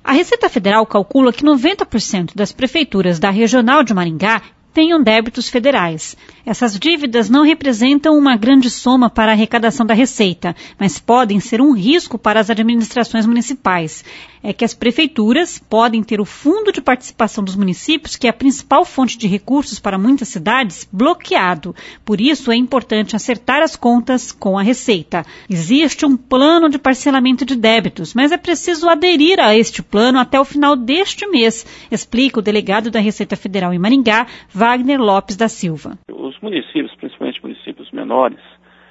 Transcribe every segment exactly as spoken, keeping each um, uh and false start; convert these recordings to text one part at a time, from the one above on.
A Receita Federal calcula que noventa por cento das prefeituras da Regional de Maringá tenham débitos federais. Essas dívidas não representam uma grande soma para a arrecadação da Receita, mas podem ser um risco para as administrações municipais. É que as prefeituras podem ter o Fundo de Participação dos Municípios, que é a principal fonte de recursos para muitas cidades, bloqueado. Por isso, é importante acertar as contas com a Receita. Existe um plano de parcelamento de débitos, mas é preciso aderir a este plano até o final deste mês, explica o delegado da Receita Federal em Maringá, Wagner Lopes da Silva. Os municípios, principalmente municípios menores,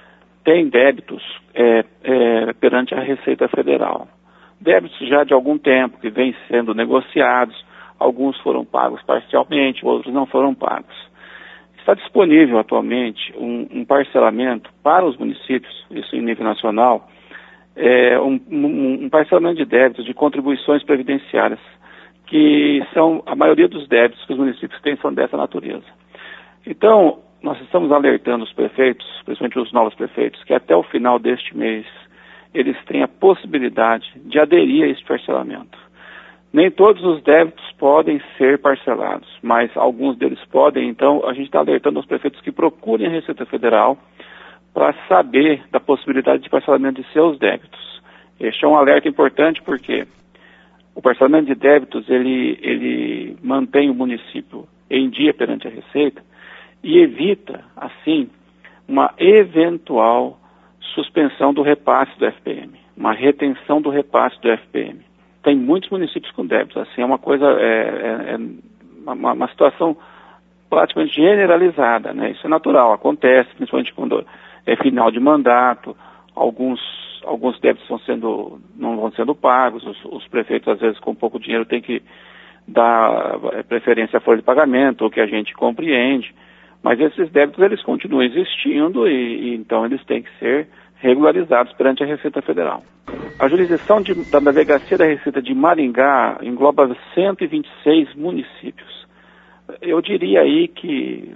têm débitos é, é, perante a Receita Federal. Débitos já de algum tempo, que vêm sendo negociados, alguns foram pagos parcialmente, outros não foram pagos. Está disponível atualmente um, um parcelamento para os municípios, isso em nível nacional, é, um, um, um parcelamento de débitos de contribuições previdenciárias, que são, a maioria dos débitos que os municípios têm são dessa natureza. Então, nós estamos alertando os prefeitos, principalmente os novos prefeitos, que até o final deste mês eles têm a possibilidade de aderir a esse parcelamento. Nem todos os débitos podem ser parcelados, mas alguns deles podem. Então, a gente está alertando os prefeitos que procurem a Receita Federal para saber da possibilidade de parcelamento de seus débitos. Este é um alerta importante porque o parcelamento de débitos, ele, ele mantém o município em dia perante a Receita e evita, assim, uma eventual suspensão do repasse do F P M, uma retenção do repasse do F P M. Tem muitos municípios com débitos, assim, é uma coisa, é, é, é uma, uma situação praticamente generalizada, né? Isso é natural, acontece, principalmente quando é final de mandato, alguns, alguns débitos vão sendo, não vão sendo pagos, os, os prefeitos, às vezes, com pouco dinheiro, têm que dar preferência à folha de pagamento, o que a gente compreende, mas esses débitos, eles continuam existindo e, e então eles têm que ser regularizados perante a Receita Federal. A jurisdição de, da Delegacia da Receita de Maringá engloba cento e vinte e seis municípios. Eu diria aí que,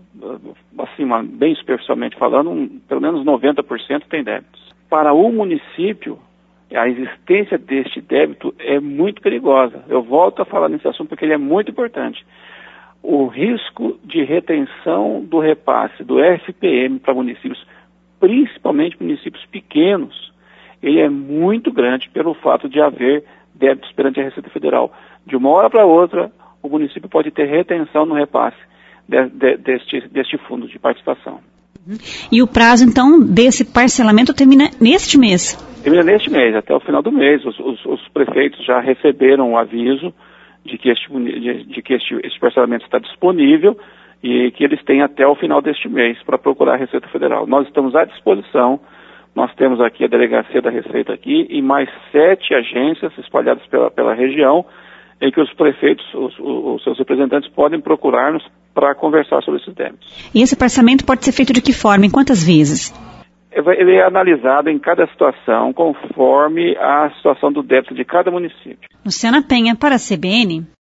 assim, bem superficialmente falando, um, pelo menos noventa por cento tem débitos. Para o município, a existência deste débito é muito perigosa. Eu volto a falar nesse assunto porque ele é muito importante. O risco de retenção do repasse do F P M para municípios, principalmente municípios pequenos, ele é muito grande pelo fato de haver débitos perante a Receita Federal. De uma hora para outra, o município pode ter retenção no repasse de, de, deste, deste fundo de participação. E o prazo, então, desse parcelamento termina neste mês? Termina neste mês, até o final do mês. Os, os, os prefeitos já receberam o aviso de que, este, de, de que este, este parcelamento está disponível e que eles têm até o final deste mês para procurar a Receita Federal. Nós estamos à disposição, nós temos aqui a Delegacia da Receita aqui e mais sete agências espalhadas pela, pela região em que os prefeitos, os, os seus representantes podem procurar-nos para conversar sobre esses débitos. E esse parcelamento pode ser feito de que forma, em quantas vezes? Ele é analisado em cada situação conforme a situação do débito de cada município. Luciana Penha, para a C B N.